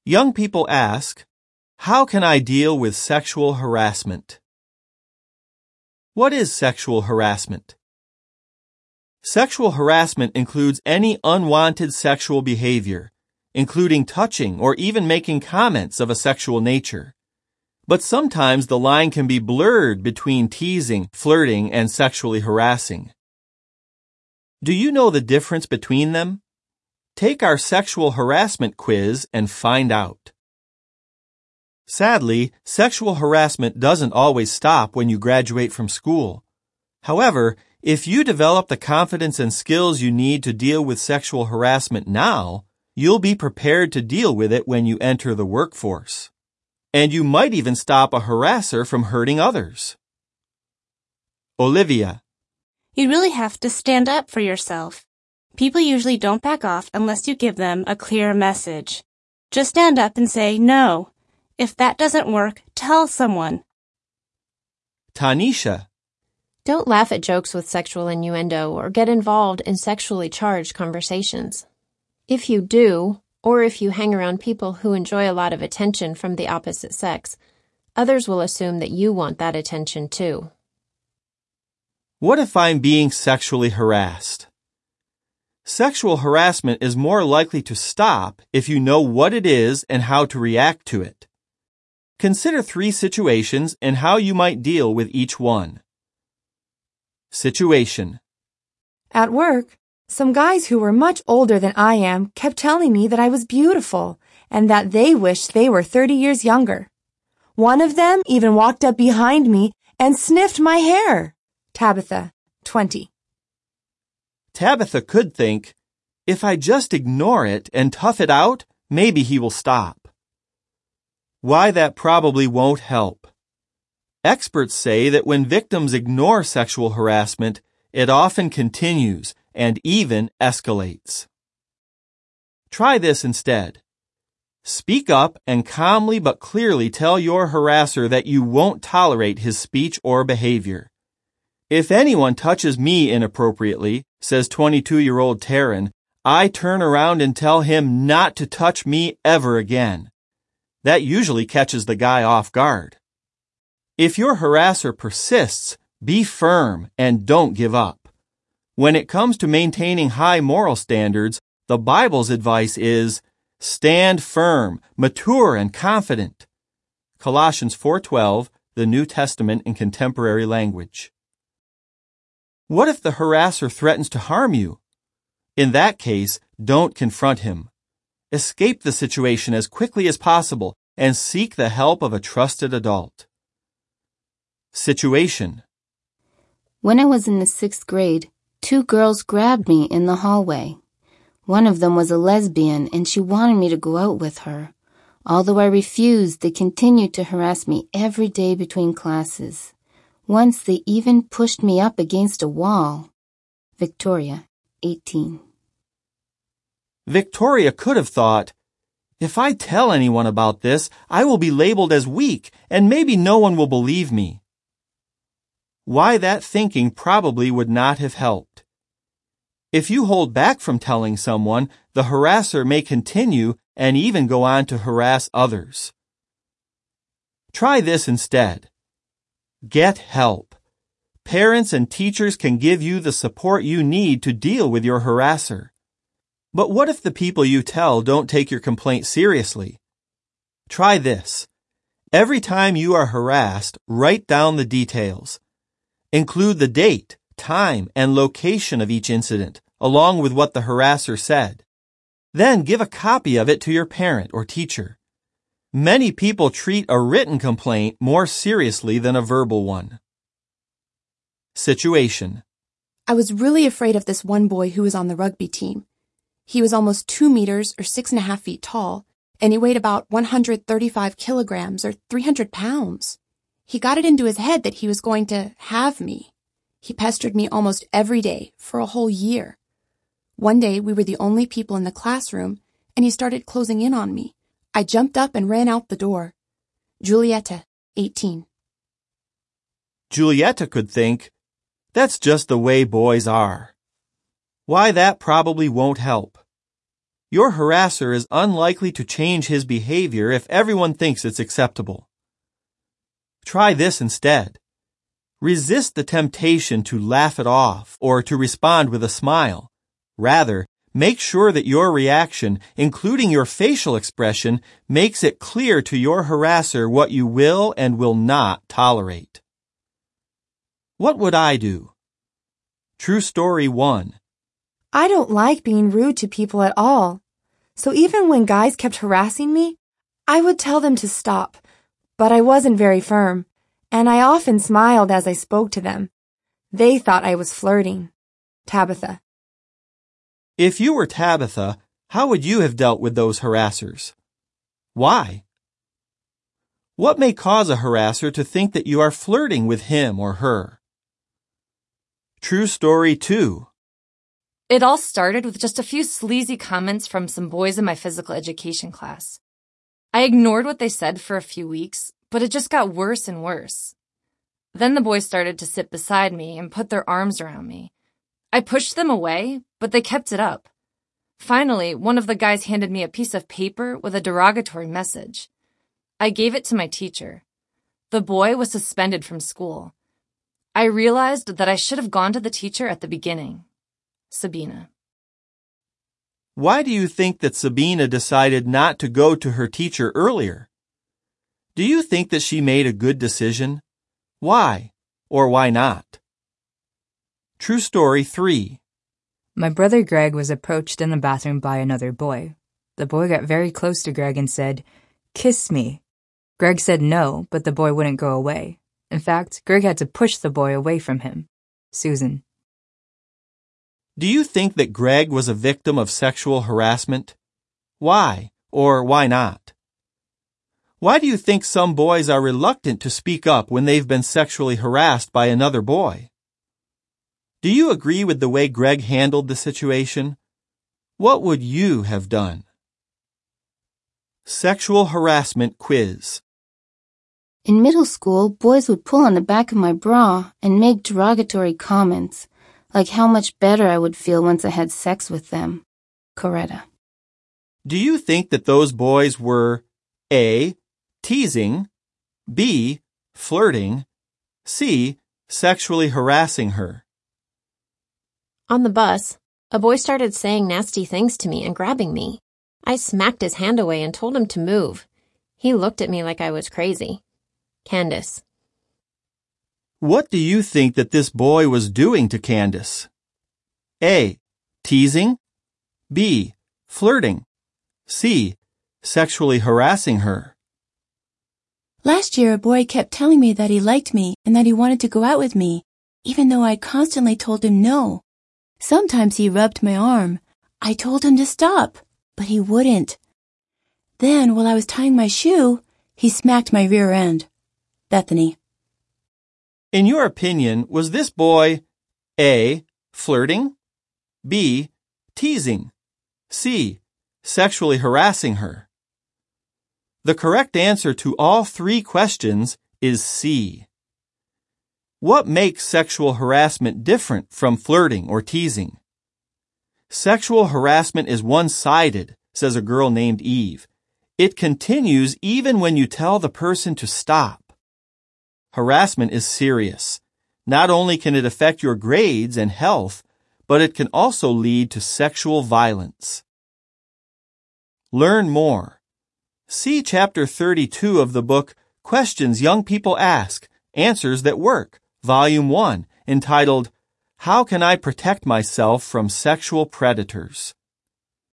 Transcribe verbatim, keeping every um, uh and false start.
Young people ask, how can I deal with sexual harassment? What is sexual harassment? Sexual harassment includes any unwanted sexual behavior, including touching or even making comments of a sexual nature. But sometimes the line can be blurred between teasing, flirting, and sexually harassing. Do you know the difference between them? Take our sexual harassment quiz and find out. Sadly, sexual harassment doesn't always stop when you graduate from school. However, if you develop the confidence and skills you need to deal with sexual harassment now, you'll be prepared to deal with it when you enter the workforce. And you might even stop a harasser from hurting others. Olivia. You really have to stand up for yourself. People usually don't back off unless you give them a clear message. Just stand up and say no. If that doesn't work, tell someone. Tanisha. Don't laugh at jokes with sexual innuendo or get involved in sexually charged conversations. If you do, or if you hang around people who enjoy a lot of attention from the opposite sex, others will assume that you want that attention too. What if I'm being sexually harassed? Sexual harassment is more likely to stop if you know what it is and how to react to it. Consider three situations and how you might deal with each one. Situation. At work, some guys who were much older than I am kept telling me that I was beautiful and that they wished they were thirty years younger. One of them even walked up behind me and sniffed my hair. Tabitha, twenty. Tabitha could think, if I just ignore it and tough it out, maybe he will stop. Why that probably won't help. Experts say that when victims ignore sexual harassment, it often continues and even escalates. Try this instead. Speak up and calmly but clearly tell your harasser that you won't tolerate his speech or behavior. If anyone touches me inappropriately, says twenty-two-year-old Taryn, I turn around and tell him not to touch me ever again. That usually catches the guy off guard. If your harasser persists, be firm and don't give up. When it comes to maintaining high moral standards, the Bible's advice is, stand firm, mature, and confident. Colossians four twelve, the New Testament in contemporary language. What if the harasser threatens to harm you? In that case, don't confront him. Escape the situation as quickly as possible and seek the help of a trusted adult. Situation. When I was in the sixth grade, two girls grabbed me in the hallway. One of them was a lesbian and she wanted me to go out with her. Although I refused, they continued to harass me every day between classes. Once they even pushed me up against a wall. Victoria, eighteen. Victoria could have thought, if I tell anyone about this, I will be labeled as weak and maybe no one will believe me. Why that thinking probably would not have helped. If you hold back from telling someone, the harasser may continue and even go on to harass others. Try this instead. Get help. Parents and teachers can give you the support you need to deal with your harasser. But what if the people you tell don't take your complaint seriously? Try this. Every time you are harassed, write down the details. Include the date, time, and location of each incident, along with what the harasser said. Then give a copy of it to your parent or teacher. Many people treat a written complaint more seriously than a verbal one. Situation. I was really afraid of this one boy who was on the rugby team. He was almost two meters or six and a half feet tall, and he weighed about one hundred thirty-five kilograms or three hundred pounds. He got it into his head that he was going to have me. He pestered me almost every day for a whole year. One day we were the only people in the classroom, and he started closing in on me. I jumped up and ran out the door. Julieta, eighteen. Julieta could think, that's just the way boys are. Why that probably won't help. your harasser is unlikely to change his behavior if everyone thinks it's acceptable. Try this instead. Resist the temptation to laugh it off or to respond with a smile. Rather, make sure that your reaction, including your facial expression, makes it clear to your harasser what you will and will not tolerate. What would I do? True story one. I don't like being rude to people at all. So even when guys kept harassing me, I would tell them to stop, but I wasn't very firm, and I often smiled as I spoke to them. They thought I was flirting. Tabitha. If you were Tabitha, how would you have dealt with those harassers? Why? What may cause a harasser to think that you are flirting with him or her? True story two. It all started with just a few sleazy comments from some boys in my physical education class. I ignored what they said for a few weeks, but it just got worse and worse. Then the boys started to sit beside me and put their arms around me. I pushed them away, but they kept it up. Finally, one of the guys handed me a piece of paper with a derogatory message. I gave it to my teacher. The boy was suspended from school. I realized that I should have gone to the teacher at the beginning. Sabina. Why do you think that Sabina decided not to go to her teacher earlier? Do you think that she made a good decision? Why or why not? True story three. My brother Greg was approached in the bathroom by another boy. The boy got very close to Greg and said, "Kiss me." Greg said no, but the boy wouldn't go away. In fact, Greg had to push the boy away from him. Susan. Do you think that Greg was a victim of sexual harassment? Why or why not? Why do you think some boys are reluctant to speak up when they've been sexually harassed by another boy? Do you agree with the way Greg handled the situation? What would you have done? Sexual harassment quiz. In middle school, boys would pull on the back of my bra and make derogatory comments, like how much better I would feel once I had sex with them. Coretta. Do you think that those boys were A. teasing, B. flirting, C. sexually harassing her? On the bus, a boy started saying nasty things to me and grabbing me. I smacked his hand away and told him to move. He looked at me like I was crazy. Candace. What do you think that this boy was doing to Candace? A. teasing, B. flirting, C. sexually harassing her. Last year, a boy kept telling me that he liked me and that he wanted to go out with me, even though I constantly told him no. Sometimes he rubbed my arm. I told him to stop, but he wouldn't. Then, while I was tying my shoe, he smacked my rear end. Bethany. In your opinion, was this boy A. flirting, B. teasing, C. sexually harassing her? The correct answer to all three questions is C. What makes sexual harassment different from flirting or teasing? Sexual harassment is one-sided, says a girl named Eve. It continues even when you tell the person to stop. Harassment is serious. Not only can it affect your grades and health, but it can also lead to sexual violence. Learn more. See Chapter thirty-two of the book Questions Young People Ask, Answers That Work, Volume one, entitled, How Can I Protect Myself from Sexual Predators?